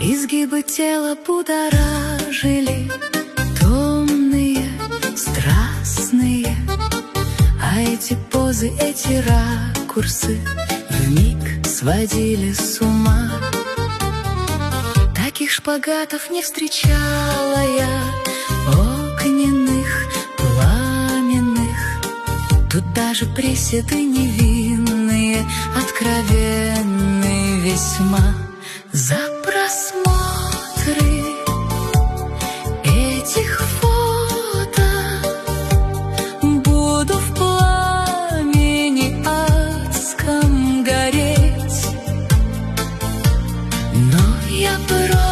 Изгибы тела будоражили, томные, страстные. А эти позы, эти ракурсы вмиг сводили с ума. Таких шпагатов не встречала я, огненных, пламенных. Тут даже приседы невинные, откровенные весьма. За просмотры этих фото буду в пламени адском гореть. Но я просто